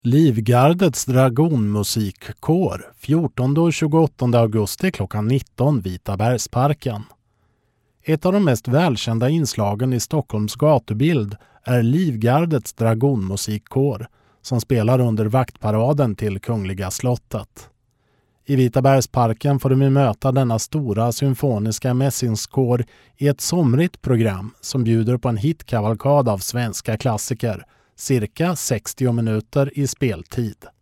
Livgardets dragonmusikkår 14 och 28 augusti klockan 19 Vitabergsparken. Ett av de mest välkända inslagen i Stockholms gatubild är Livgardets dragonmusikkår som spelar under vaktparaden till Kungliga slottet. I Vitabergsparken får du möta denna stora symfoniska mässingskår i ett somrigt program som bjuder på en hitkavalkad av svenska klassiker, cirka 60 minuter i speltid.